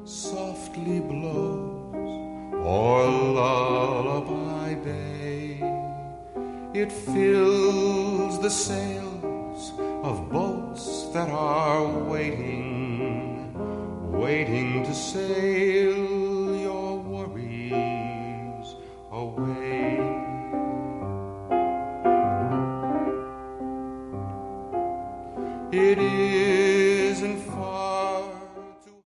softly blows, or lullaby bay. It fills the sails of boats that are waiting, waiting to sail your worries away. It